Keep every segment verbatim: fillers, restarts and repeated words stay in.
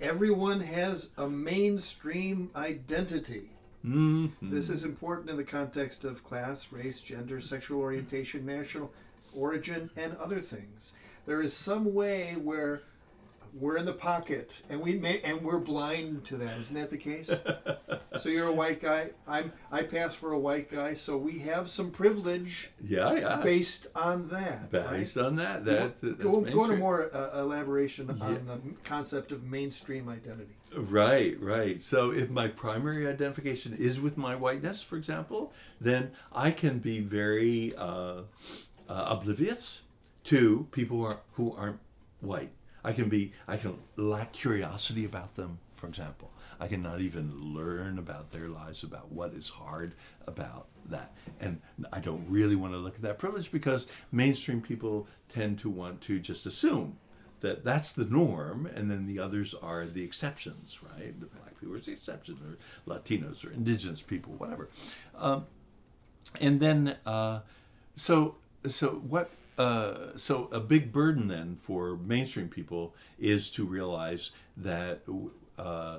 everyone has a mainstream identity. Mm-hmm. This is important in the context of class, race, gender, sexual orientation, national origin, and other things. There is some way where we're in the pocket, and we may, and we're blind to that. Isn't that the case? So you're a white guy. I'm I pass for a white guy. So we have some privilege. Yeah, yeah. Based on that. Based right? on that, that that's go, go into mainstream. more uh, elaboration Yeah. on the concept of mainstream identity. Right, right. So if my primary identification is with my whiteness, for example, then I can be very uh, uh, oblivious to people who, are, who aren't white. I can be, I can lack curiosity about them, for example. I can not even learn about their lives, about what is hard about that. And I don't really want to look at that privilege because mainstream people tend to want to just assume that that's the norm, and then the others are the exceptions, right? The black people are the exception, or Latinos, or indigenous people, whatever. Um, and then, uh, so so what? Uh, so a big burden then for mainstream people is to realize that uh,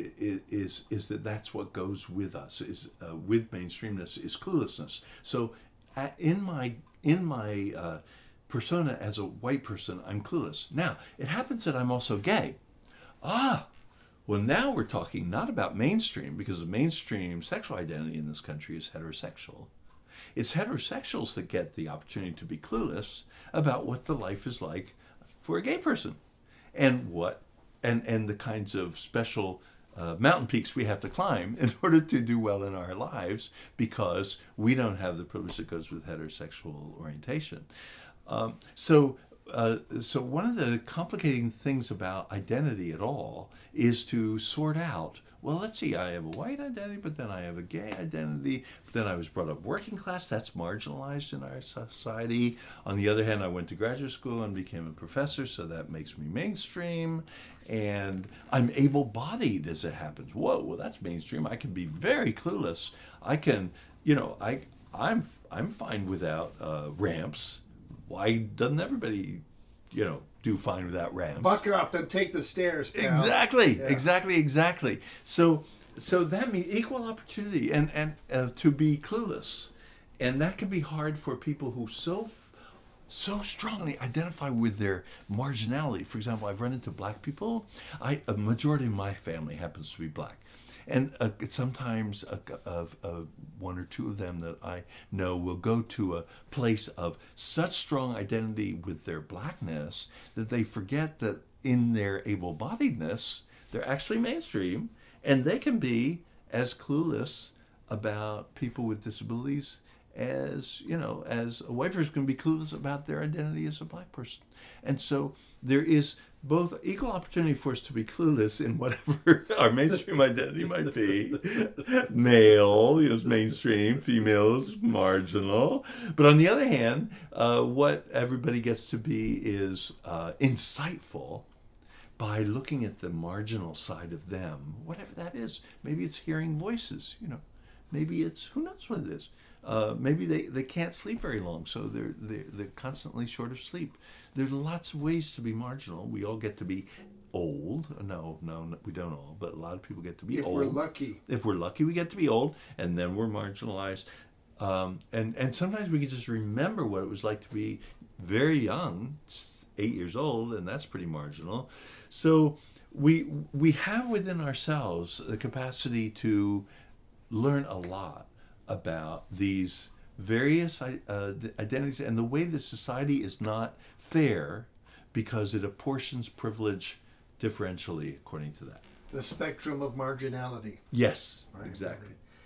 is is that that's what goes with us, is uh, with mainstreamness is cluelessness. So uh, in my in my uh, persona as a white person, I'm clueless. Now, it happens that I'm also gay. Ah, well, now we're talking not about mainstream, because the mainstream sexual identity in this country is heterosexual. It's heterosexuals that get the opportunity to be clueless about what the life is like for a gay person, and what, and, and the kinds of special uh, mountain peaks we have to climb in order to do well in our lives, because we don't have the privilege that goes with heterosexual orientation. Um, so, uh, so one of the complicating things about identity at all is to sort out, well, let's see, I have a white identity, but then I have a gay identity, but then I was brought up working class, that's marginalized in our society. On the other hand, I went to graduate school and became a professor, so that makes me mainstream. And I'm able-bodied, as it happens. Whoa, well, that's mainstream. I can be very clueless. I can, you know, I, I'm, I'm fine without uh, ramps. Why doesn't everybody, you know, do fine without ramps? Buck up and take the stairs, pal. Exactly, Yeah. exactly, exactly. So, so that means equal opportunity, and and uh, to be clueless, and that can be hard for people who so so strongly identify with their marginality. For example, I've run into black people. I a majority of my family happens to be black. And uh, sometimes uh, uh, uh, one or two of them that I know will go to a place of such strong identity with their blackness that they forget that in their able-bodiedness, they're actually mainstream, and they can be as clueless about people with disabilities as, you know, as a white person can be clueless about their identity as a black person. And so there is both equal opportunity for us to be clueless in whatever our mainstream identity might be. Male is mainstream, female is marginal. But on the other hand, uh, what everybody gets to be is uh, insightful by looking at the marginal side of them, whatever that is. Maybe it's hearing voices, you know. Maybe it's, who knows what it is. Uh, maybe they, they can't sleep very long, so they're, they're they're constantly short of sleep. There's lots of ways to be marginal. We all get to be old. No, no, no, we don't all, but a lot of people get to be if old. If we're lucky. If we're lucky, we get to be old, and then we're marginalized. Um, and, and sometimes we can just remember what it was like to be very young, eight years old, and that's pretty marginal. So we we have within ourselves the capacity to learn a lot about these various uh, identities and the way that society is not fair because it apportions privilege differentially according to that. The spectrum of marginality. Yes, Right, exactly. right.